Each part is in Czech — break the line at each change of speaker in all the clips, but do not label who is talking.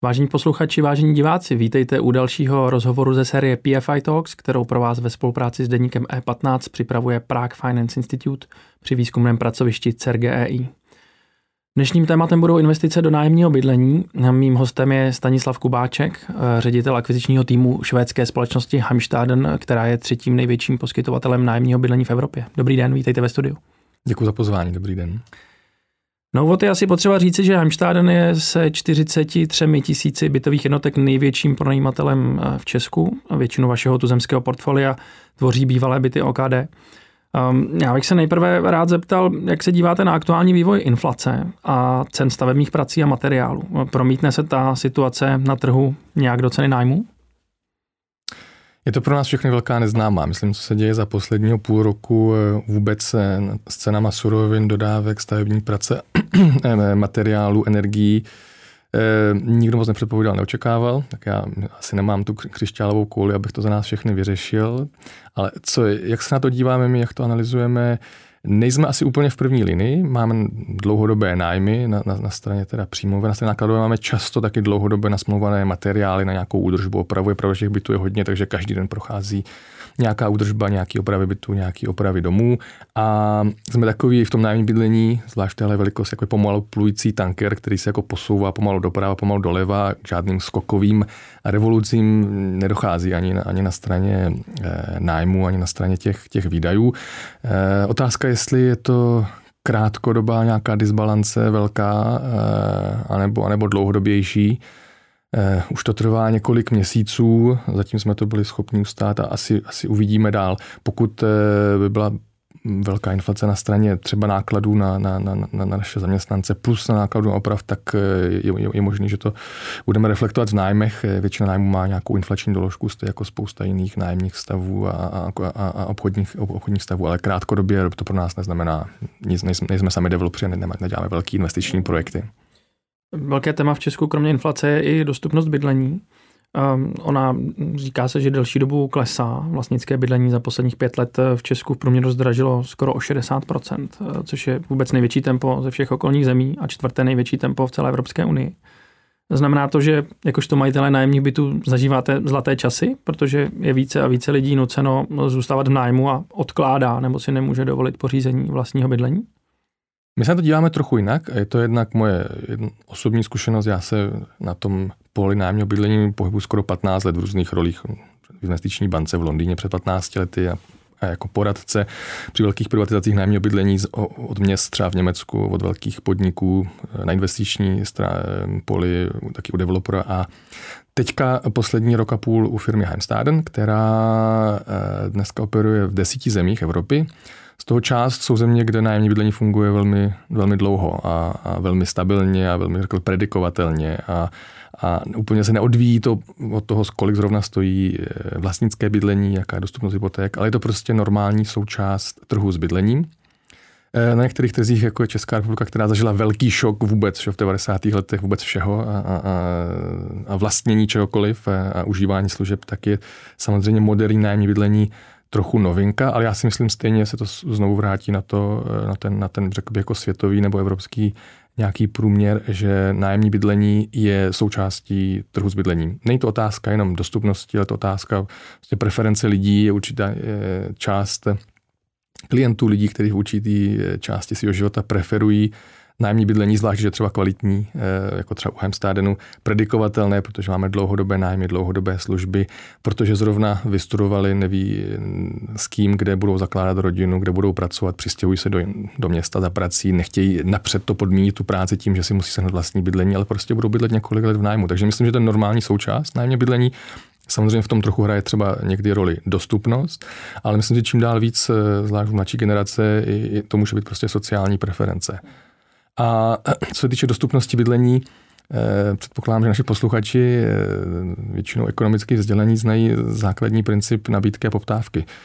Vážení posluchači, vážení diváci, vítejte u dalšího rozhovoru ze série PFI Talks, kterou pro vás ve spolupráci s deníkem E15 připravuje Prague Finance Institute při výzkumném pracovišti CERGEI. Dnešním tématem budou investice do nájemního bydlení. Mým hostem je Stanislav Kubáček, ředitel akvizičního týmu švédské společnosti Heimstaden, která je třetím největším poskytovatelem nájemního bydlení v Evropě. Dobrý den, vítejte ve studiu.
Děkuji za pozvání, dobrý den.
Na úvod je asi potřeba říci, že Heimstaden je se 43 000 bytových jednotek největším pronajímatelem v Česku a většinu vašeho tuzemského portfolia tvoří bývalé byty OKD. Já bych se nejprve rád zeptal, jak se díváte na aktuální vývoj inflace a cen stavebních prací a materiálů. Promítne se ta situace na trhu nějak do ceny nájmu?
Je to pro nás všechny velká neznámá. Myslím, co se děje za posledního půl roku vůbec s cenama surovin, dodávek, stavební prace, materiálů, energií. Nikdo moc nepředpovídal, neočekával, tak já asi nemám tu křišťálovou kouli, abych to za nás všechny vyřešil. Ale jak se na to díváme my, jak to analyzujeme, nejsme asi úplně v první linii, máme dlouhodobé nájmy na straně teda příjmové, na straně nákladové máme často taky dlouhodobě nasmlouvané materiály na nějakou údržbu, opravu. Pravda, že těch bytů je hodně, takže každý den prochází nějaká údržba, nějaký opravy bytů, nějaký opravy domů a jsme takový v tom nájemním bydlení, zvlášť téhle velikost, jako pomalu plující tanker, který se jako posouvá pomalu doprava, pomalu doleva, k žádným skokovým revolucím nedochází ani na straně nájmu, ani na straně těch výdajů. Otázka, jestli je to krátkodobá nějaká disbalance velká, anebo dlouhodobější. Už to trvá několik měsíců, zatím jsme to byli schopni ustát a asi uvidíme dál. Pokud by byla velká inflace na straně třeba nákladů na naše zaměstnance plus na nákladů na oprav, tak je možné, že to budeme reflektovat v nájmech. Většina nájmů má nějakou inflační doložku, jako spousta jiných nájemních stavů a obchodních stavů, ale krátkodobě to pro nás neznamená nic, nejsme sami developři, neděláme velký investiční projekty.
Velké téma v Česku kromě inflace je i dostupnost bydlení. Ona říká se, že delší dobu klesá. Vlastnické bydlení za posledních 5 let v Česku v průměru zdražilo skoro o 60%, což je vůbec největší tempo ze všech okolních zemí a 4. největší tempo v celé Evropské unii. Znamená to, že jakožto majitelé nájemních bytů zažíváte zlaté časy, protože je více a více lidí nuceno zůstávat v nájmu a odkládá nebo si nemůže dovolit pořízení vlastního bydlení?
My se na to díváme trochu jinak a je to jednak moje osobní zkušenost. Já se na tom poli nájemního bydlení pohybuji skoro 15 let v různých rolích v investiční bance v Londýně před 15 lety a jako poradce při velkých privatizacích nájemního bydlení od měst třeba v Německu, od velkých podniků na investiční poli, taky u developera a teďka poslední rok a půl u firmy Heimstaden, která dneska operuje v 10 zemích Evropy. Z toho část jsou země, kde nájemní bydlení funguje velmi, velmi dlouho a velmi stabilně a velmi predikovatelně a úplně se neodvíjí to od toho, kolik zrovna stojí vlastnické bydlení, jaká je dostupnost hypoték, ale je to prostě normální součást trhu s bydlením. Na některých trzích, jako je Česká republika, která zažila velký šok vůbec v 90. letech vůbec všeho a vlastnění čehokoliv a užívání služeb, tak je samozřejmě moderní nájemní bydlení trochu novinka, ale já si myslím stejně se to znovu vrátí na ten řekl bych jako světový nebo evropský nějaký průměr, že nájemní bydlení je součástí trhu s bydlením. Není to otázka jenom dostupnosti, ale to otázka preference lidí, je určitá část klientů lidí, kteří v určitý části svého života preferují nájemní bydlení, zvlášť, že třeba kvalitní, jako třeba u Heimstadenu, predikovatelné, protože máme dlouhodobé nájmy, dlouhodobé služby, protože zrovna vystudovali, neví s kým, kde budou zakládat rodinu, kde budou pracovat, přistěhují se do města za prací, nechtějí napřed to podmínit tu práci tím, že si musí sehnat vlastní bydlení, ale prostě budou bydlet několik let v nájmu. Takže myslím, že to je normální součást nájemní bydlení. Samozřejmě v tom trochu hraje třeba někdy roli dostupnost, ale myslím, že čím dál víc, zvlášť v mladší generace, to může být prostě sociální preference. A co se týče dostupnosti bydlení, předpokládám, že naši posluchači většinou ekonomicky vzdělaní znají základní princip nabídky a poptávky.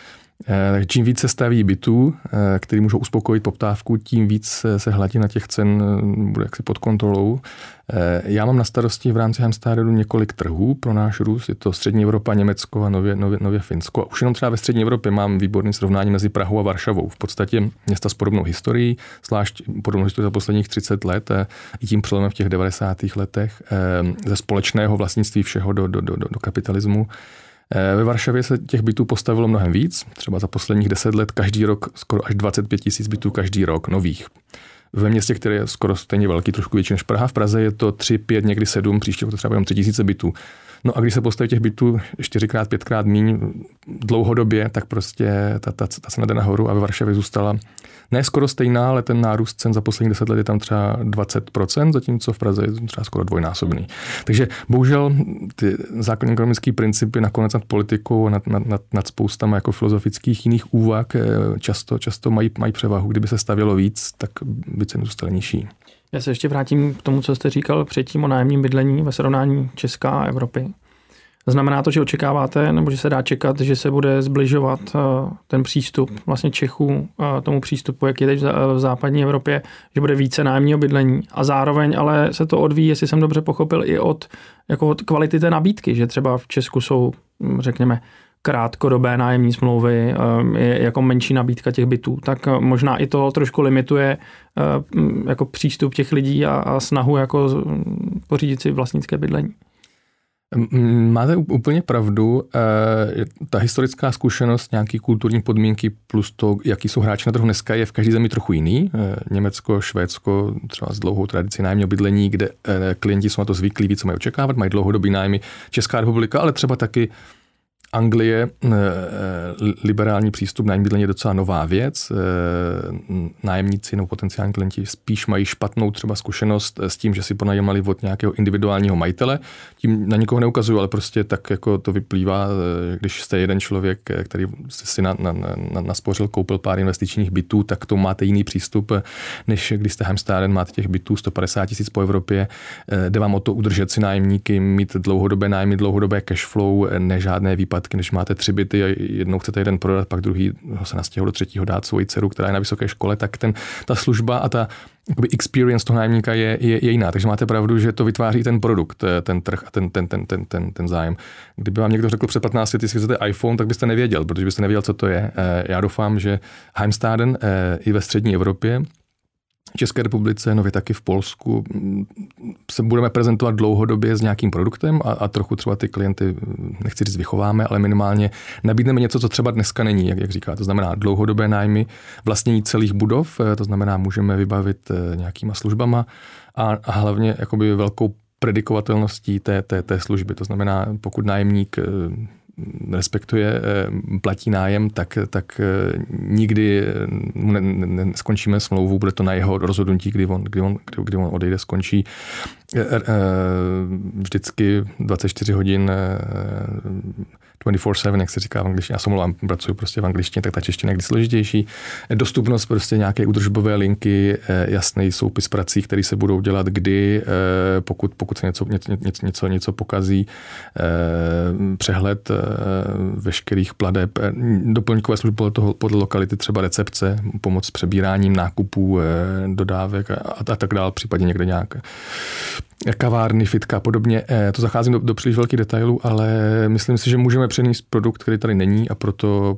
Čím víc se staví bytů, který můžou uspokojit poptávku, tím víc se hladina těch cen bude jaksi pod kontrolou. Já mám na starosti v rámci Heimstadenu několik trhů pro náš růst. Je to střední Evropa, Německo a nově Finsko. A už jenom třeba ve střední Evropě mám výborný srovnání mezi Prahou a Varšavou. V podstatě města s podobnou historií, zvlášť podobnou historii za posledních 30 let, i tím přelomem v těch 90. letech, ze společného vlastnictví všeho do kapitalismu. Ve Varšavě se těch bytů postavilo mnohem víc, třeba za posledních 10 let každý rok skoro až 25 000 bytů každý rok nových. Ve městě, které je skoro stejně velký, trošku větší než Praha, v Praze je to 3, 5, někdy 7, příště to třeba jenom 3 000 bytů. No a když se postaví těch bytů 4x, 5x míň dlouhodobě, tak prostě ta cena jde nahoru a ve Varšavě zůstala ne skoro stejná, ale ten nárůst cen za posledních 10 let je tam třeba 20%, zatímco v Praze je třeba skoro dvojnásobný. Takže bohužel ty základní ekonomické principy nakonec nad politikou a nad spoustama jako filozofických jiných úvah často mají převahu. Kdyby se stavělo víc, tak by ceny zůstaly nižší.
Já se ještě vrátím k tomu, co jste říkal předtím o nájemním bydlení ve srovnání Česka a Evropy. Znamená to, že očekáváte, nebo že se dá čekat, že se bude zbližovat ten přístup vlastně Čechů tomu přístupu, jak je teď v západní Evropě, že bude více nájemního bydlení a zároveň ale se to odvíjí, jestli jsem dobře pochopil, i od kvality té nabídky, že třeba v Česku jsou, řekněme, krátkodobé nájemní smlouvy, je jako menší nabídka těch bytů, tak možná i to trošku limituje jako přístup těch lidí a snahu jako pořídit si vlastnické bydlení.
Máte úplně pravdu. Ta historická zkušenost, nějaký kulturní podmínky plus to, jaký jsou hráči na trhu dneska, je v každé zemi trochu jiný. Německo, Švédsko, třeba s dlouhou tradicí nájemního bydlení, kde klienti jsou na to zvyklí, víc mají očekávat, mají dlouhodobý nájmy. Česká republika, ale třeba taky Anglie, liberální přístup nájemní bydlení je docela nová věc. Nájemníci nebo potenciální klienti spíš mají špatnou třeba zkušenost s tím, že si pronajímali od nějakého individuálního majitele. Tím na nikoho neukazuju, ale prostě tak jako to vyplývá, když jste jeden člověk, který si naspořil, koupil pár investičních bytů, tak to máte jiný přístup, než když jste Heimstaden, máte těch bytů 150 000 po Evropě. Jde vám o to udržet si nájemníky, mít dlouhodobé nájmy, dlouhodobé cash flow, ne žádné výpadky, když máte 3 byty a jednou chcete jeden prodat, pak druhý se nastěhovat do třetího dát svoji dceru, která je na vysoké škole, tak ta služba a ta experience toho nájemníka je jiná. Takže máte pravdu, že to vytváří ten produkt, ten trh a ten zájem. Kdyby vám někdo řekl před 15 lety, jestli chcete iPhone, tak byste nevěděl, protože byste nevěděl, co to je. Já doufám, že Heimstaden i ve střední Evropě, v České republice, nově taky v Polsku, se budeme prezentovat dlouhodobě s nějakým produktem a trochu třeba ty klienty, nechci říct vychováme, ale minimálně nabídneme něco, co třeba dneska není, jak říká. To znamená dlouhodobé nájmy, vlastnění celých budov, to znamená můžeme vybavit nějakýma službama a hlavně jakoby velkou predikovatelností té služby. To znamená, pokud nájemník respektuje, platí nájem, tak nikdy skončíme smlouvu, bude to na jeho rozhodnutí, kdy on odejde, skončí. Vždycky 24 hodin 24/7, jak se říká v angličtině. Já se omlouvám, pracuji prostě v angličtině, tak ta čeština je kdy složitější. Dostupnost prostě nějaké údržbové linky, jasný soupis prací, které se budou dělat kdy, pokud se něco pokazí, přehled veškerých plateb, doplňkové služby podle lokality, třeba recepce, pomoc s přebíráním nákupů, dodávek a tak dále, případně někde nějaké kavárny, fitka a podobně. To zacházím do příliš velkých detailů, ale myslím si, že můžeme přenést produkt, který tady není a proto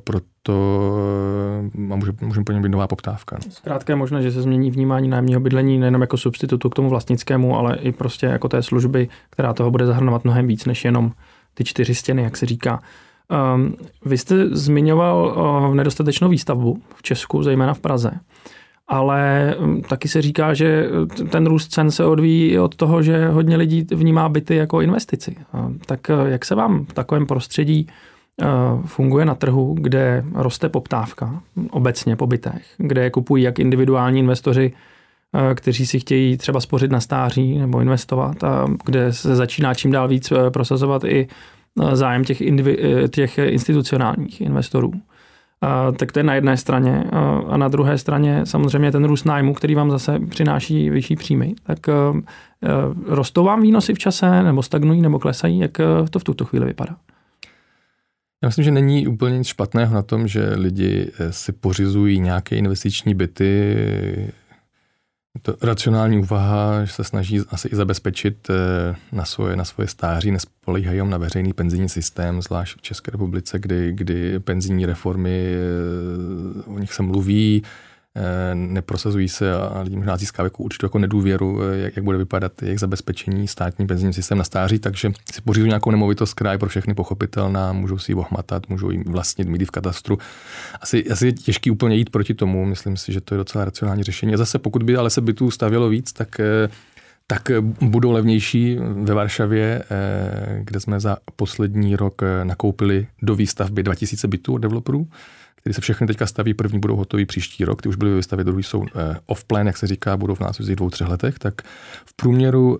můžeme po něm být nová poptávka. No.
Zkrátka je možné, že se změní vnímání nájemního bydlení nejenom jako substitutu k tomu vlastnickému, ale i prostě jako té služby, která toho bude zahrnovat mnohem víc, než jenom ty 4 stěny, jak se říká. Vy jste zmiňoval nedostatečnou výstavbu v Česku, zejména v Praze. Ale taky se říká, že ten růst cen se odvíjí od toho, že hodně lidí vnímá byty jako investici. Tak jak se vám v takovém prostředí funguje na trhu, kde roste poptávka obecně po bytech, kde je kupují jak individuální investoři, kteří si chtějí třeba spořit na stáří nebo investovat, a kde se začíná čím dál víc prosazovat i zájem těch institucionálních investorů. Tak to je na jedné straně a na druhé straně samozřejmě ten růst nájmu, který vám zase přináší vyšší příjmy. Tak rostou vám výnosy v čase, nebo stagnují, nebo klesají? Jak to v tuto chvíli vypadá?
Já myslím, že není úplně nic špatného na tom, že lidi si pořizují nějaké investiční byty. To racionální úvaha, že se snaží asi i zabezpečit na svoje stáří, nespoléhají na veřejný penzijní systém, zvlášť v České republice, kdy penzijní reformy, o nich se mluví, neprosazují se a lidi možná získávají určitou jako nedůvěru, jak bude vypadat jejich zabezpečení státní penzijní systém na stáří, takže si pořizují nějakou nemovitost, která je pro všechny pochopitelná, můžou si ji ohmatat, můžou ji vlastnit, mít v katastru. Asi je těžký úplně jít proti tomu, myslím si, že to je docela racionální řešení. A zase pokud by ale se bytů stavělo víc, tak budou levnější ve Varšavě, kde jsme za poslední rok nakoupili do výstavby 2000 bytů od developerů, který se všechny teďka staví, první budou hotový příští rok, ty už byly vystavit, druhý jsou off-plan, jak se říká, budou v následujících 2-3 letech, tak v průměru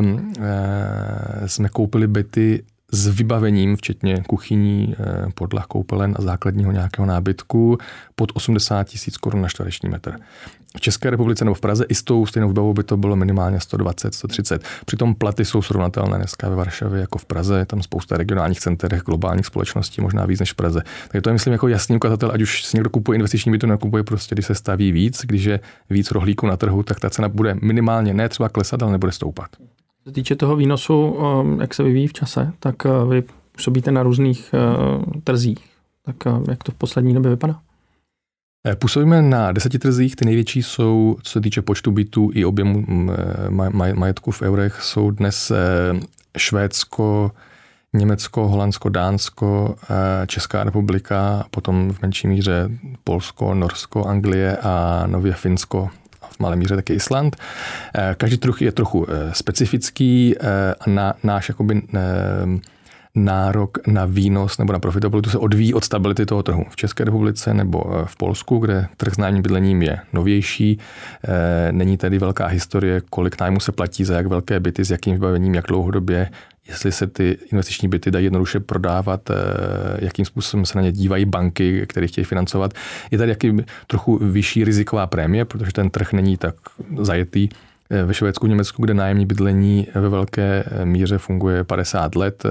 jsme koupili byty s vybavením, včetně kuchyní, podlah, koupelen a základního nějakého nábytku pod 80 000 korun na čtvereční metr. V České republice nebo v Praze i s tou stejnou vybavou by to bylo minimálně 120, 130. Přitom platy jsou srovnatelné dneska ve Varšavě jako v Praze, je tam spousta regionálních center, globálních společností, možná víc než v Praze. Takže to je, myslím, jako jasný ukazatel, ať už si někdo kupuje investiční byt, nakupuje prostě, když se staví víc, když je víc rohlíků na trhu, tak ta cena bude minimálně ne třeba klesat, ale nebude stoupat.
Co se týče toho výnosu, jak se vyvíjí v čase, tak vy působíte na různých trzích. Tak jak to v poslední době vypadá?
Působíme na 10 trzích, ty největší jsou, co se týče počtu bytů i objemu majetku v eurech, jsou dnes Švédsko, Německo, Holandsko, Dánsko, Česká republika, potom v menší míře Polsko, Norsko, Anglie a nově Finsko. V malé míře taky Island. Každý trh je trochu specifický a náš jakoby nárok na výnos nebo na profitabilitu se odvíjí od stability toho trhu. V České republice nebo v Polsku, kde trh s nájemním bydlením je novější, není tady velká historie, kolik nájmu se platí za jak velké byty, s jakým vybavením, jak dlouhodobě, jestli se ty investiční byty dají jednoduše prodávat, jakým způsobem se na ně dívají banky, které chtějí financovat. Je tady jaký trochu vyšší riziková prémie, protože ten trh není tak zajetý. Ve Švédsku, Německu, kde nájemní bydlení ve velké míře funguje 50 let,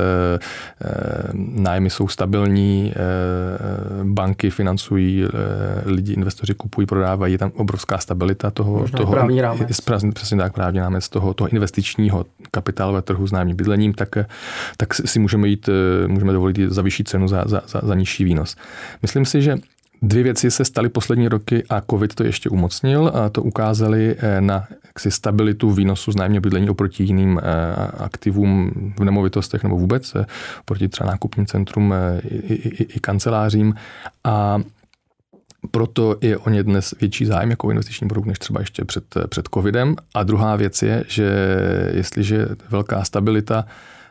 nájmy jsou stabilní, banky financují, lidi, investoři kupují, prodávají, je tam obrovská stabilita toho
právní rámec.
Přesně tak, právní rámec toho investičního kapitálového trhu s nájemním bydlením, tak si můžeme dovolit za vyšší cenu za nižší výnos. Myslím si, že 2 věci se staly poslední roky a COVID to ještě umocnil a to ukázali na stabilitu výnosu z nájemního bydlení oproti jiným aktivům v nemovitostech nebo vůbec, proti třeba nákupním centrum i kancelářím a proto je o ně dnes větší zájem jako investiční produkt než třeba ještě před covidem. A druhá věc je, že jestliže velká stabilita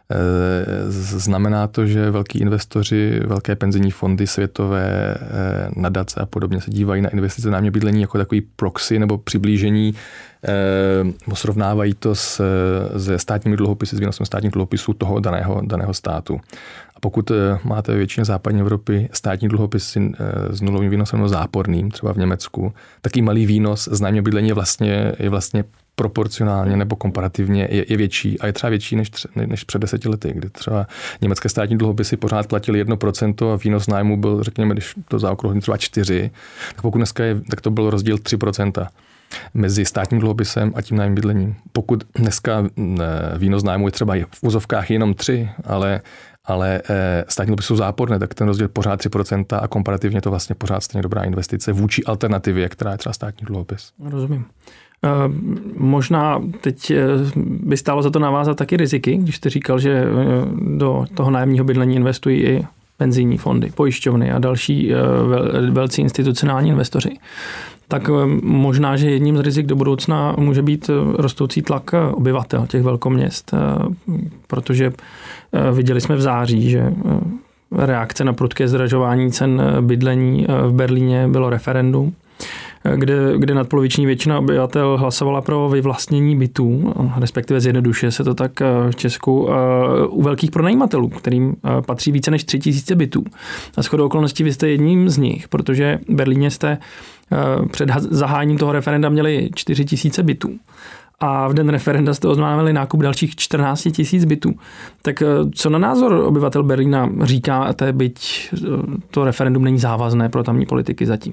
znamená to, že velkí investoři, velké penzijní fondy, světové nadace a podobně se dívají na investice nájemního bydlení jako takový proxy nebo přiblížení, srovnávají to se státními dluhopisy, s výnosem státních dluhopisů toho daného státu. A pokud máte většině západní Evropy státní dluhopisy s nulovým výnosem nebo záporným, třeba v Německu, taký malý výnos z nájemního bydlení je vlastně proporcionálně nebo komparativně je větší a je třeba větší než před 10 lety, kdy třeba německé státní dluhopisy pořád platily 1% a výnos nájmu byl, řekněme, když to zaokrouhlím třeba 4%, tak pokud dneska tak to byl rozdíl 3% mezi státním dluhopisem a tím nájemním bydlením. Pokud dneska výnos nájmu je třeba v úzovkách jenom 3, ale státní dluhopisy jsou záporné, tak ten rozdíl pořád 3% a komparativně to vlastně pořád stejně dobrá investice vůči alternativě, která je třeba státní dluhopis.
Rozumím. Možná teď by stálo za to navázat taky riziky, když jste říkal, že do toho nájemního bydlení investují i penzijní fondy, pojišťovny a další velcí institucionální investoři. Tak možná, že jedním z rizik do budoucna může být rostoucí tlak obyvatel těch velkoměst, protože viděli jsme v září, že reakce na prudké zdražování cen bydlení v Berlíně bylo referendum, kde nadpoloviční většina obyvatel hlasovala pro vyvlastnění bytů, respektive zjednodušuje se to tak v Česku, u velkých pronajímatelů, kterým patří více než 3000 bytů. A shodou okolností vy jste jedním z nich, protože v Berlíně jste před zahájením toho referenda měli 4000 bytů. a v den referenda jste oznámili nákup dalších 14 000 bytů. Tak co na názor obyvatel Berlína říkáte, byť to referendum není závazné pro tamní politiky zatím?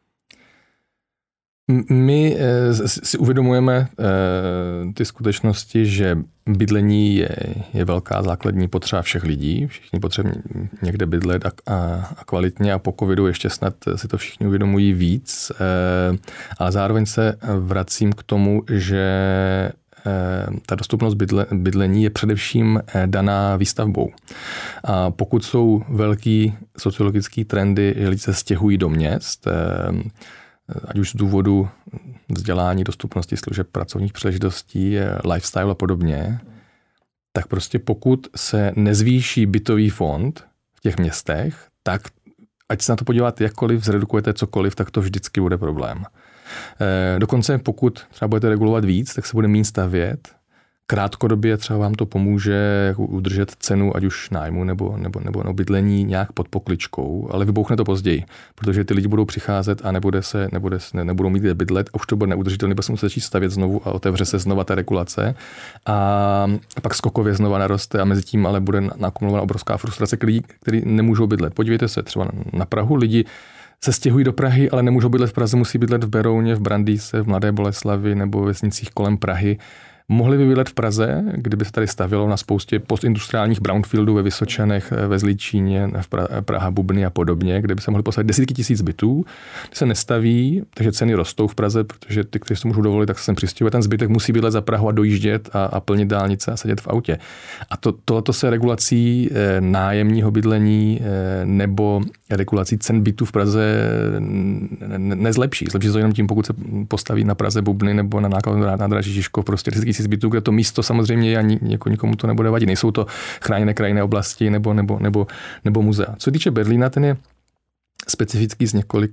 My si uvědomujeme ty skutečnosti, že bydlení je velká základní potřeba všech lidí. Všichni potřebují někde bydlet a kvalitně a po covidu ještě snad si to všichni uvědomují víc. Ale zároveň se vracím k tomu, že ta dostupnost bydlení je především daná výstavbou. A pokud jsou velký sociologický trendy, že lidi se stěhují do měst, ať už z důvodu vzdělání, dostupnosti služeb, pracovních příležitostí, lifestyle a podobně, tak prostě pokud se nezvýší bytový fond v těch městech, tak ať se na to podíváte jakkoliv, zredukujete cokoliv, tak to vždycky bude problém. Dokonce pokud třeba budete regulovat víc, tak se bude méně stavět. Krátkodobě třeba vám to pomůže jako udržet cenu, ať už nájmu nebo bydlení nějak pod pokličkou, ale vybouchne to později, protože ty lidi budou přicházet a nebudou mít kde bydlet a už to bude neudržitelné, protože se musí začít stavět znovu a otevře se znova ta regulace a pak skokově znova naroste a mezi tím ale bude nakumulovaná obrovská frustrace lidí, kteří nemůžou bydlet. Podívejte se třeba na Prahu, lidi se stěhují do Prahy, ale nemůžou bydlet v Praze, musí bydlet v Berouně, v Brandýse, v Mladé Boleslavi nebo ve vesnicích kolem Prahy. Mohli by bydlet v Praze, kdyby se tady stavělo na spoustě postindustriálních brownfieldů ve Vysočanech, ve Zlíčíně, v Praha, Bubny a podobně, kde by se mohli postavit desítky tisíc bytů. Ty se nestaví, takže ceny rostou v Praze, protože ty, kteří si můžou dovolit, tak se sem přistěhují. Ten zbytek musí bydlet za Prahu a dojíždět a plnit dálnice a sedět v autě. A tohleto se regulací nájemního bydlení nebo regulací cen bytů v Praze nezlepší. Zlepší to jenom tím, pokud se postaví na Praze Bubny nebo na nádraží Žižkov, prostě bytů, kde to místo samozřejmě je a nikomu to nebude vadit. Nejsou to chráněné krajinné oblasti nebo muzea. Co týče Berlína, ten je specifický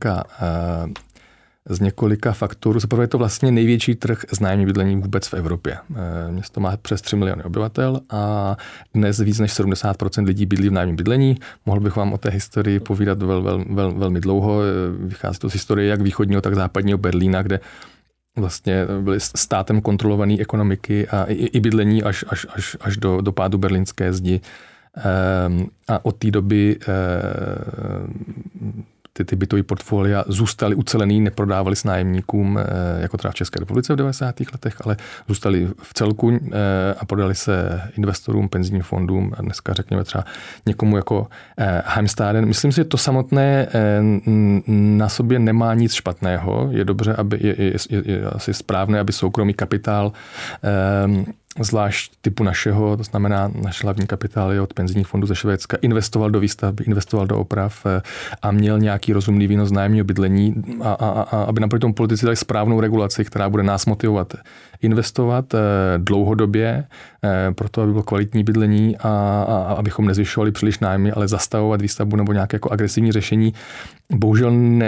z několika faktorů. Zaprvé je to vlastně největší trh s nájemním bydlením vůbec v Evropě. Město má přes 3 miliony obyvatel a dnes víc než 70% lidí bydlí v nájemním bydlení. Mohl bych vám o té historii povídat velmi dlouho. Vychází to z historie jak východního, tak západního Berlína, kde vlastně byly státem kontrolované ekonomiky a i bydlení až do pádu berlínské zdi. A od té doby ty bytové portfolia zůstaly ucelený, neprodávali s nájemníkům, jako třeba v České republice v 90. letech, ale zůstaly v celku a prodali se investorům, penzijním fondům a dneska řekněme třeba někomu jako Heimstaden. Myslím si, že to samotné na sobě nemá nic špatného. Je dobře, je asi správné, aby soukromý kapitál zvlášť typu našeho, to znamená naš hlavní kapitál je od penzijních fondů ze Švédska, investoval do výstavby, investoval do oprav a měl nějaký rozumný výnos nájemního bydlení a aby naproti tomu politici dali správnou regulaci, která bude nás motivovat investovat dlouhodobě, proto aby bylo kvalitní bydlení a abychom nezvyšovali příliš nájmy, ale zastavovat výstavbu nebo nějaké jako agresivní řešení bohužel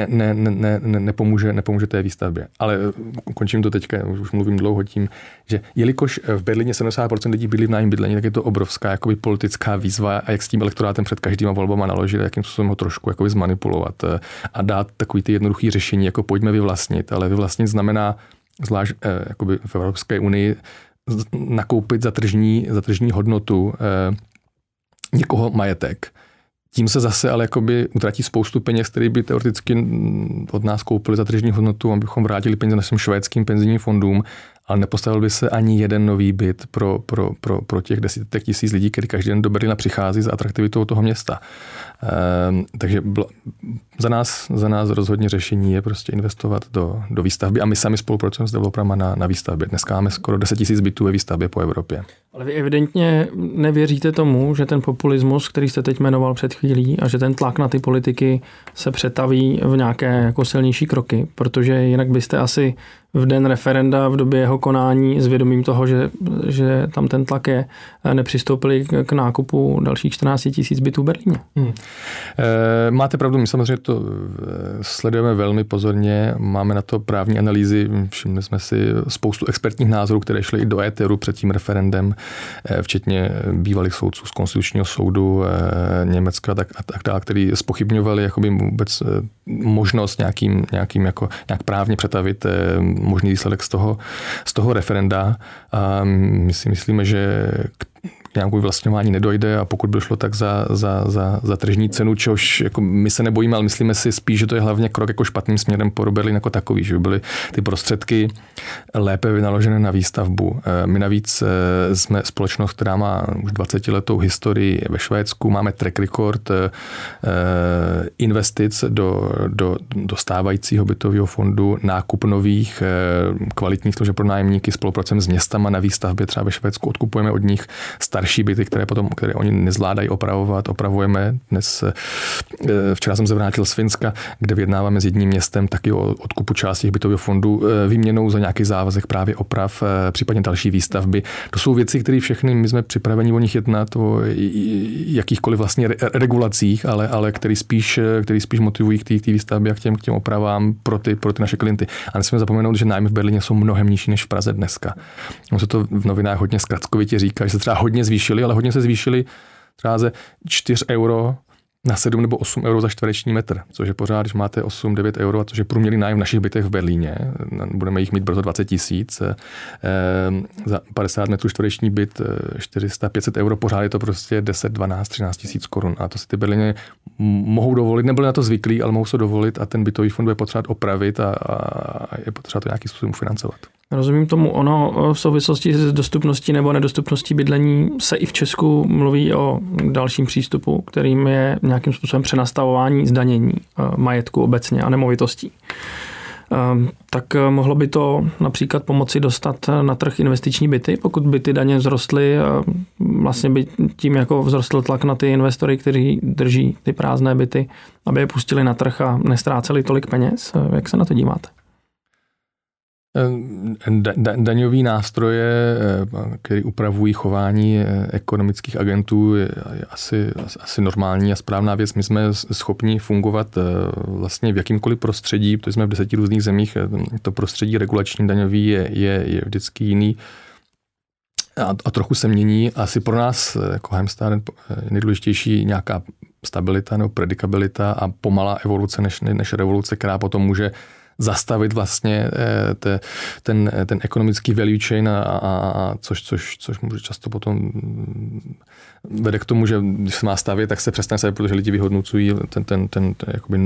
nepomůže té výstavbě. Ale končím to teďka, už mluvím dlouho tím, že jelikož v Berlíně 70% lidí bydlí v nájemním bydlení, tak je to obrovská jakoby politická výzva a jak s tím elektorátem před každýma volbama naložit, jakým způsobem ho trošku jakoby zmanipulovat a dát takový ty jednoduchý řešení, jako pojďme vyvlastnit, ale vyvlastnit znamená zvlášť jakoby v Evropské unii nakoupit za tržní hodnotu někoho majetek. Tím se zase ale jakoby utratí spoustu peněz, které by teoreticky od nás koupili za tržní hodnotu, abychom vrátili peníze našim švédským penzijním fondům, ale nepostavil by se ani jeden nový byt pro těch desítek tisíc lidí, kteří každý den do Berlína přichází za atraktivitou toho města. Takže za nás rozhodně řešení je prostě investovat do výstavby a my sami spolupracujeme s developerama na výstavbě. Dneska máme skoro 10 000 bytů ve výstavbě po Evropě.
Ale vy evidentně nevěříte tomu, že ten populismus, který jste teď jmenoval před chvílí a že ten tlak na ty politiky se přetaví v nějaké jako silnější kroky, protože jinak byste asi v den referenda v době jeho konání s vědomím toho, že tam ten tlak je, nepřistoupili k nákupu dalších 14 000 bytů v Berlíně.
Máte pravdu, my samozřejmě to sledujeme velmi pozorně, máme na to právní analýzy, všimli jsme si spoustu expertních názorů, které šly i do éteru před tím referendem, včetně bývalých soudců z konstitučního soudu Německa a tak dále, který zpochybňovali jakoby vůbec možnost nějak právně přetavit možný výsledek z toho referenda. A my si myslíme, že k nějakou vlastňování nedojde a pokud by šlo tak za tržní cenu, čehož jako my se nebojíme, ale myslíme si spíš, že to je hlavně krok jako špatným směrem pro Berlín jako takový, že by byly ty prostředky lépe vynaložené na výstavbu. My navíc jsme společnost, která má už 20letou historii ve Švédsku, máme track record investic do stávajícího bytového fondu, nákup nových kvalitních služeb pro nájemníky, spolupracujeme s městama na výstavbě, třeba ve Švédsku odkupujeme od nich starší byty, které oni nezvládají opravovat, opravujeme. Včera jsem se vrátil z Finska, kde vyjednáváme s jedním městem taky o odkupu části bytového fondu výměnou za nějaký závazek právě oprav, případně další výstavby. To jsou věci, které všechny my jsme připraveni o nich jednat, o jakýchkoliv vlastně regulacích, ale který spíš motivují k té výstavbě a k těm opravám pro ty naše klienty. A nesmíme zapomenout, že nájmy v Berlíně jsou mnohem nižší než v Praze dneska. On se to v novinách hodně zkratkovitě říká, že se třeba hodně zvýšily, ale hodně se zvýšily třeba ze 4 euro na 7 nebo 8 euro za čtvereční metr, což je pořád, když máte 8-9 euro, a což je průměrný nájem v našich bytech v Berlíně, budeme jich mít brzo 20 000, za 50 metrů čtvereční byt 400-500 euro, pořád je to prostě 10, 12, 13 tisíc korun. A to si ty Berlíně mohou dovolit, nebyli na to zvyklí, ale mohou se dovolit a ten bytový fond bude potřebovat opravit a je potřeba to nějakým způsobem financovat.
Rozumím tomu, ono v souvislosti s dostupností nebo nedostupností bydlení se i v Česku mluví o dalším přístupu, kterým je nějakým způsobem přenastavování zdanění majetku obecně a nemovitostí. Tak mohlo by to například pomoci dostat na trh investiční byty, pokud by ty daně vzrostly, vlastně by tím jako vzrostl tlak na ty investory, kteří drží ty prázdné byty, aby je pustili na trh a nestráceli tolik peněz. Jak se na to díváte?
Daňový nástroje, které upravují chování ekonomických agentů, je asi normální a správná věc. My jsme schopni fungovat vlastně v jakýmkoliv prostředí, protože jsme v 10 různých zemích, to prostředí regulační daňový je vždycky jiný a trochu se mění. Asi pro nás jako Heimstaden je nejdůležitější nějaká stabilita nebo predikabilita a pomalá evoluce než revoluce, která potom může zastavit vlastně ten ekonomický value chain, což může často potom vede k tomu, že když se má stavět, tak se přestane stavět, protože lidi vyhodnocují ten jakoby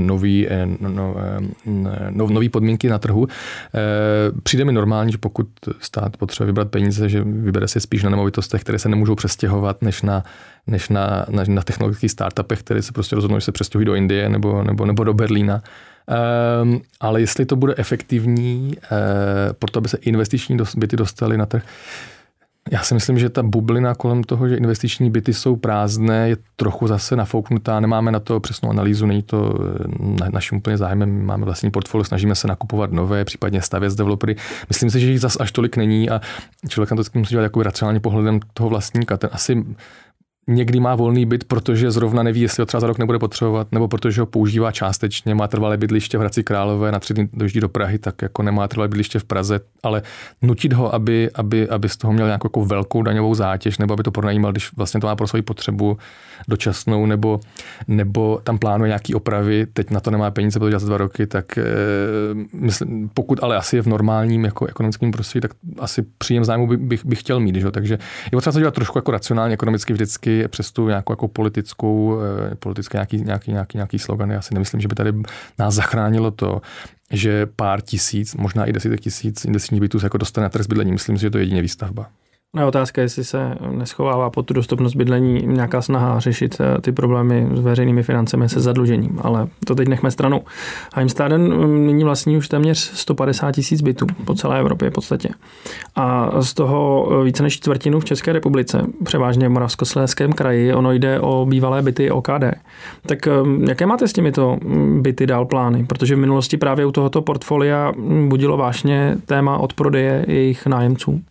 nový podmínky na trhu. Přijde mi normální, že pokud stát potřebuje vybrat peníze, že vybere se spíš na nemovitostech, které se nemůžou přestěhovat, než na technologických startupech, které se prostě rozhodnou, že se přestěhují do Indie nebo do Berlína. Ale jestli to bude efektivní, proto aby se investiční byty dostaly na trh, já si myslím, že ta bublina kolem toho, že investiční byty jsou prázdné, je trochu zase nafouknutá. Nemáme na to přesnou analýzu, není to naším úplně zájmem. Máme vlastní portfolio, snažíme se nakupovat nové, případně stavět z developery. Myslím si, že jich zase až tolik není a člověk na to musí dělat jako racionálně pohledem toho vlastníka. Ten asi někdy má volný byt, protože zrovna neví, jestli ho třeba za rok nebude potřebovat, nebo protože ho používá částečně, má trvalé bydliště v Hradci Králové, na 3 dny dojíždí do Prahy, tak jako nemá trvalé bydliště v Praze, ale nutit ho, aby z toho měl nějakou jako velkou daňovou zátěž, nebo aby to pronajímal, když vlastně to má pro svoji potřebu dočasnou, nebo tam plánuje nějaký opravy, teď na to nemá peníze, protože za 2 roky, tak myslím, pokud ale asi je v normálním jako ekonomickém prostředí, tak asi příjem zájmu bych chtěl mít, že? Takže je potřeba to dělat trošku jako racionálně, ekonomicky vždycky přes tu nějakou jako politické nějaký slogan. Já si nemyslím, že by tady nás zachránilo to, že pár tisíc, možná i 10 000 investičních bytů se jako dostane na trh s bydlením. Myslím si, že to je jedině výstavba.
No, otázka je, jestli se neschovává pod tu dostupnost bydlení nějaká snaha řešit ty problémy s veřejnými financemi, se zadlužením, ale to teď nechme stranou. Heimstaden nyní vlastní už téměř 150 000 bytů po celé Evropě v podstatě. A z toho více než čtvrtinu v České republice, převážně v Moravskoslezském kraji, ono jde o bývalé byty OKD. Tak jaké máte s těmito byty dál plány? Protože v minulosti právě u tohoto portfolia budilo vážně téma odprodeje jejich nájemců.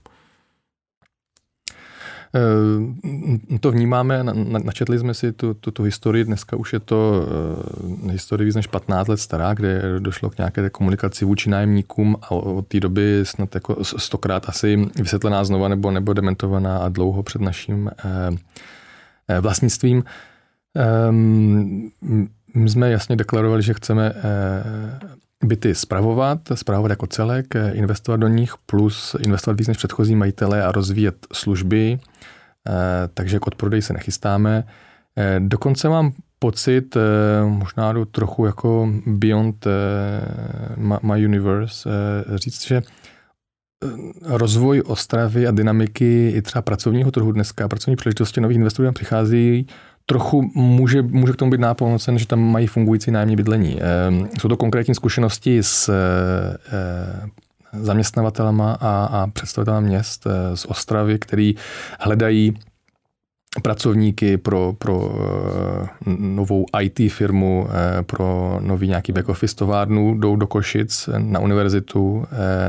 To vnímáme, načetli jsme si tu historii, dneska už je to historie víc než 15 let stará, kde došlo k nějaké komunikaci vůči nájemníkům a od té doby snad jako 100krát asi vysvětlená znova nebo dementovaná a dlouho před naším vlastnictvím. My jsme jasně deklarovali, že chceme byty spravovat jako celek, investovat do nich, plus investovat víc než předchozí majitele a rozvíjet služby, takže k odprodeji se nechystáme. Dokonce mám pocit, možná jdu trochu jako beyond my universe, říct, že rozvoj Ostravy a dynamiky i třeba pracovního trhu dneska, pracovní příležitosti nových investorů tam přichází, trochu může k tomu být nápomocen, že tam mají fungující nájemní bydlení. Jsou to konkrétní zkušenosti s zaměstnavatelama a představitelama měst z Ostravy, který hledají pracovníky pro novou IT firmu, pro nový nějaký back office továrnu, jdou do Košic na univerzitu,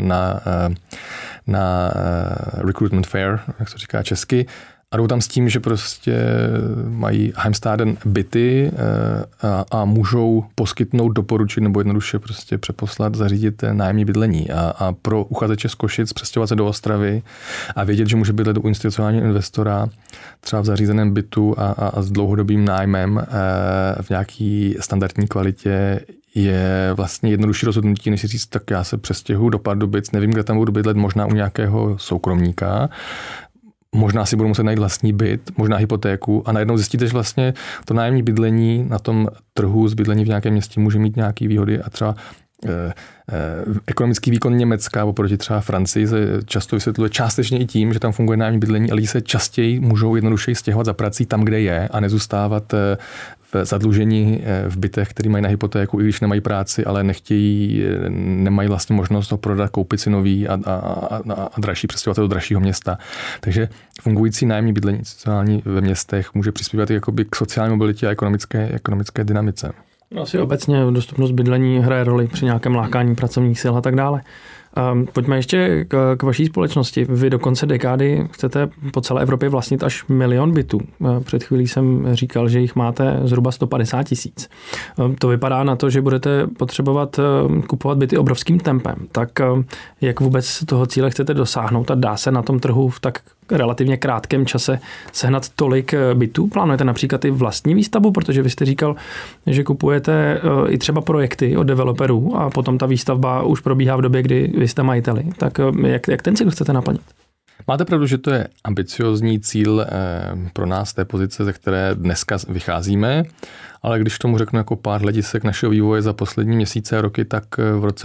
na recruitment fair, jak se říká česky, a jdou tam s tím, že prostě mají heimstaden byty a můžou poskytnout, doporučit nebo jednoduše prostě přeposlat, zařídit nájemní bydlení. A pro uchazeče z Košic přestěhovat se do Ostravy a vědět, že může bydlet u institucionálního investora třeba v zařízeném bytu a s dlouhodobým nájmem v nějaký standardní kvalitě, je vlastně jednodušší rozhodnutí, než si říct, tak já se přestěhuju do Pardubic, nevím, kde tam budu bydlet, možná u nějakého soukromníka. Možná si budu muset najít vlastní byt, možná hypotéku a najednou zjistíte, že vlastně to nájemní bydlení na tom trhu z bydlení v nějakém městě může mít nějaké výhody a třeba ekonomický výkon Německa oproti třeba Francii se často vysvětluje částečně i tím, že tam funguje nájemní bydlení a lidi se častěji můžou jednodušeji stěhovat za prací tam, kde je a nezůstávat v zadlužení v bytech, který mají na hypotéku, i když nemají práci, ale nemají vlastně možnost ho prodat, koupit si nový a dražší, přestěhovat se do dražšího města. Takže fungující nájemní bydlení sociální ve městech může přispívat i jakoby k sociální mobilitě a ekonomické dynamice.
Asi obecně dostupnost bydlení hraje roli při nějakém lákání pracovních sil a tak dále. Pojďme ještě k vaší společnosti. Vy do konce dekády chcete po celé Evropě vlastnit až 1 000 000 bytů. Před chvílí jsem říkal, že jich máte zhruba 150 000. To vypadá na to, že budete potřebovat kupovat byty obrovským tempem. Tak jak vůbec toho cíle chcete dosáhnout a dá se na tom trhu v tak relativně krátkém čase sehnat tolik bytů? Plánujete například i vlastní výstavbu, protože vy jste říkal, že kupujete i třeba projekty od developerů a potom ta výstavba už probíhá v době, kdy vy jste majiteli. Tak jak ten cíl chcete naplnit?
Máte pravdu, že to je ambiciozní cíl pro nás té pozice, ze které dneska vycházíme, ale když tomu řeknu jako pár hledisek našeho vývoje za poslední měsíce a roky, tak v roce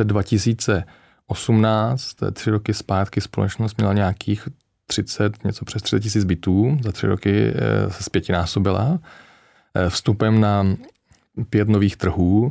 2018, 3 roky zpátky, společnost měla nějakých něco přes 30 000 bytů, za 3 roky se zpětinásobila, vstupem na 5 nových trhů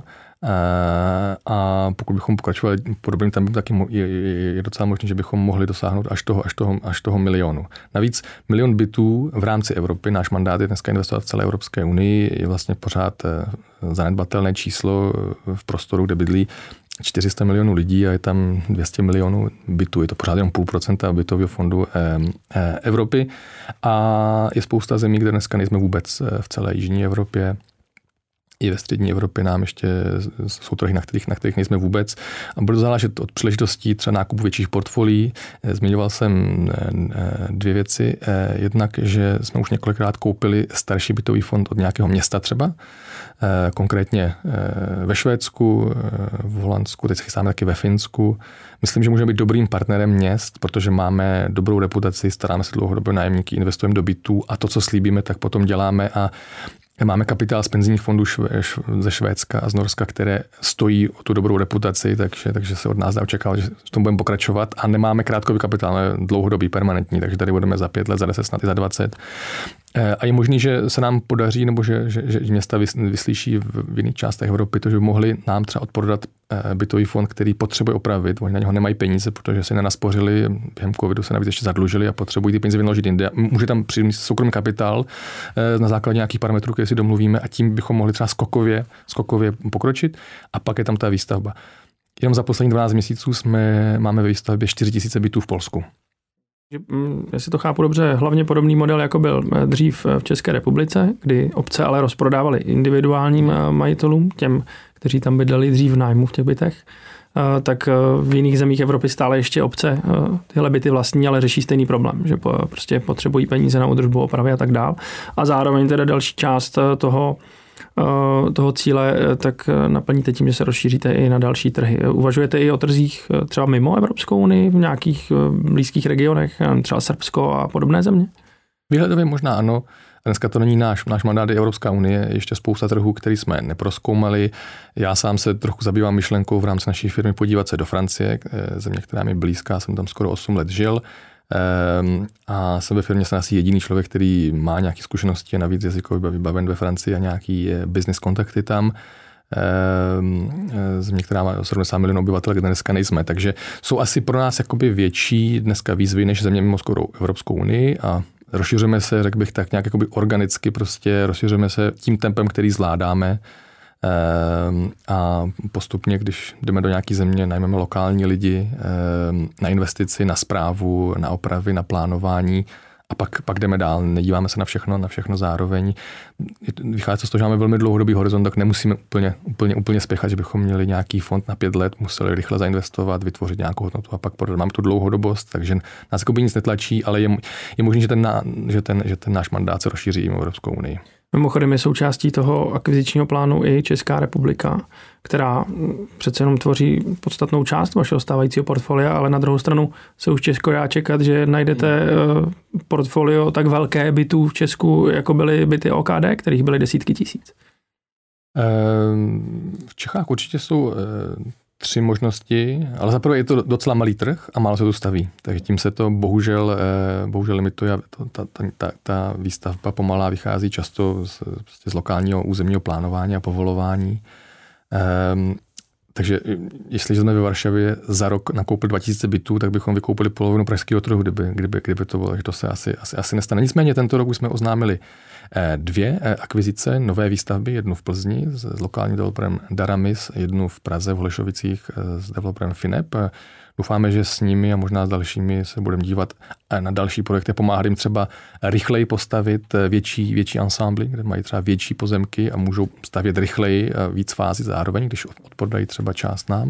a pokud bychom pokračovali podobným tempem, tak je docela možné, že bychom mohli dosáhnout až toho 1 000 000. Navíc 1 000 000 bytů v rámci Evropy, náš mandát je dneska investovat v celé Evropské unii, je vlastně pořád zanedbatelné číslo v prostoru, kde bydlí 400 milionů lidí a je tam 200 milionů bytů. Je to pořád jenom 0,5% bytového fondu Evropy a je spousta zemí, kde dneska nejsme vůbec v celé jižní Evropě. I ve střední Evropě nám ještě jsou trhy, na kterých nejsme vůbec. A bude záležet od příležitostí třeba nákupu větších portfolií. Zmiňoval jsem 2 věci. Jednak, že jsme už několikrát koupili starší bytový fond od nějakého města třeba, konkrétně ve Švédsku, v Holandsku, teď se chystáme taky ve Finsku. Myslím, že můžeme být dobrým partnerem měst, protože máme dobrou reputaci, staráme se dlouhodobě nájemníky, investujeme do bytů a to, co slíbíme, tak potom děláme a máme kapitál z penzijních fondů ze Švédska a z Norska, které stojí o tu dobrou reputaci, takže se od nás dá očekávat, že v tom budeme pokračovat a nemáme krátkový kapitál, máme dlouhodobý, permanentní, takže tady budeme za 5 let, za 10, snad i za 20. A je možný, že se nám podaří, nebo že města vyslyší v jiných částech Evropy, to, že by mohli nám třeba odprodat bytový fond, který potřebuje opravit. Oni na něho nemají peníze, protože si nenaspořili, během covidu se navíc ještě zadlužili a potřebují ty peníze vynaložit jinde. Může tam přijít soukromý kapitál na základě nějakých parametrů, které si domluvíme a tím bychom mohli třeba skokově pokročit a pak je tam ta výstavba. Jenom za poslední 12 měsíců máme ve výstavbě 4 000 bytů v Polsku.
Jestli to chápu dobře, hlavně podobný model, jako byl dřív v České republice, kdy obce ale rozprodávaly individuálním majitelům, těm, kteří tam bydleli dřív v nájmu v těch bytech, tak v jiných zemích Evropy stále ještě obce tyhle byty vlastní, ale řeší stejný problém, že prostě potřebují peníze na údržbu, opravy a tak dál. A zároveň teda další část toho toho cíle, tak naplníte tím, že se rozšíříte i na další trhy. Uvažujete i o trzích třeba mimo Evropskou unii, v nějakých blízkých regionech, třeba Srbsko a podobné země?
Výhledově možná ano. Dneska to není náš mandát, je Evropská unie, ještě spousta trhů, který jsme neprozkoumali. Já sám se trochu zabývám myšlenkou v rámci naší firmy podívat se do Francie, země, která mi blízká, jsem tam skoro 8 let žil. A jsem ve firmě asi jediný člověk, který má nějaké zkušenosti a navíc jazykově vybaven ve Francii a nějaký business kontakty tam. Země, která má 70 milionů obyvatel, kde dneska nejsme. Takže jsou asi pro nás jakoby větší dneska výzvy než země mimo skoro Evropskou unii a rozšiřujeme se, řekl bych tak nějak jakoby organicky, prostě rozšiřujeme se tím tempem, který zvládáme a postupně, když jdeme do nějaké země, najmeme lokální lidi na investici, na správu, na opravy, na plánování a pak jdeme dál, nedíváme se na všechno zároveň. Vychází z toho, že máme velmi dlouhodobý horizont, tak nemusíme úplně spěchat, že bychom měli nějaký fond na 5 let, museli rychle zainvestovat, vytvořit nějakou hodnotu a pak prodat. Máme tu dlouhodobost, takže nás jakoby nic netlačí, ale je možné, že ten náš mandát se rozšíří i Evropskou unii.
Mimochodem je součástí toho akvizičního plánu i Česká republika, která přece jenom tvoří podstatnou část vašeho stávajícího portfolia, ale na druhou stranu se už Česko dá čekat, že najdete portfolio tak velké bytů v Česku, jako byly byty OKD, kterých byly desítky tisíc.
V Čechách určitě jsou 3 možnosti, ale zaprvé je to docela malý trh a málo se tu staví. Takže tím se to bohužel limituje a ta výstavba pomalá vychází často z lokálního územního plánování a povolování. Takže jestli jsme ve Varšavě za rok nakoupili 2000 bytů, tak bychom vykoupili polovinu pražského trhu, kdyby to bylo. Takže to se asi nestane. Nicméně tento rok už jsme oznámili 2 akvizice, nové výstavby, jednu v Plzni s lokálním developerem Daramis, jednu v Praze v Holešovicích s developerem Finep. Doufáme, že s nimi a možná s dalšími se budeme dívat na další projekty, pomáhat jim třeba rychleji postavit větší ansámbly, kde mají třeba větší pozemky a můžou stavět rychleji víc fází zároveň, když odprodají třeba část nám.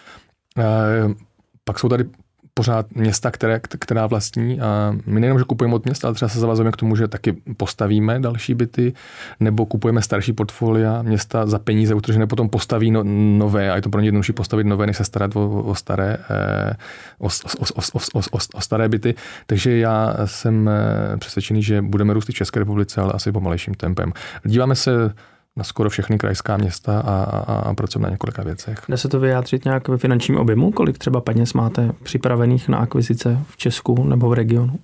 Pak jsou tady pořád města, která vlastní a my nejenom, že kupujeme od města, ale třeba se zavazujeme k tomu, že taky postavíme další byty, nebo kupujeme starší portfolia města za peníze utržené, potom postaví nové a je to pro ně jednodušší postavit nové, než se starat o staré byty. Takže já jsem přesvědčený, že budeme růst v České republice, ale asi pomalejším tempem. Díváme se na skoro všechny krajská města a pracujeme na několika věcech.
Dá se to vyjádřit nějak ve finančním objemu? Kolik třeba peněz máte připravených na akvizice v Česku nebo v regionu?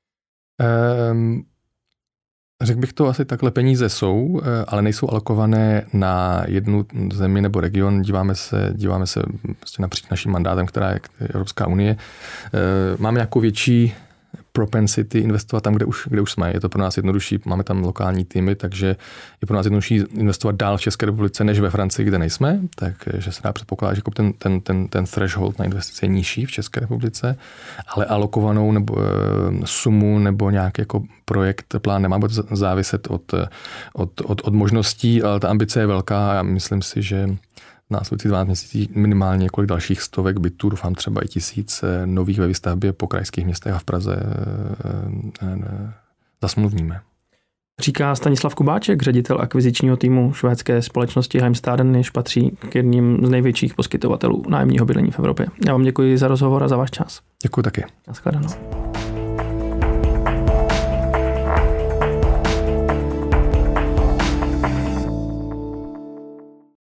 Řekl bych to asi takhle, peníze jsou, ale nejsou alokované na jednu zemi nebo region. Díváme se prostě napříč naším mandátem, která je Evropská unie. Máme nějakou větší propensity investovat tam, kde už jsme. Je to pro nás jednodušší, máme tam lokální týmy, takže je pro nás jednodušší investovat dál v České republice, než ve Francii, kde nejsme. Takže se dá předpokládat, že ten threshold na investice je nižší v České republice, ale alokovanou nebo sumu nebo nějaký jako projekt, plán nemá, bude to záviset od možností, ale ta ambice je velká a myslím si, že následující 12 měsíců minimálně několik dalších stovek bytů, doufám třeba i 1000 nových ve výstavbě po krajských městech a v Praze zasmluvníme.
Říká Stanislav Kubáček, ředitel akvizičního týmu švédské společnosti Heimstaden, jež patří k jedním z největších poskytovatelů nájemního bydlení v Evropě. Já vám děkuji za rozhovor a za váš čas.
Děkuji taky.
Naschledanou.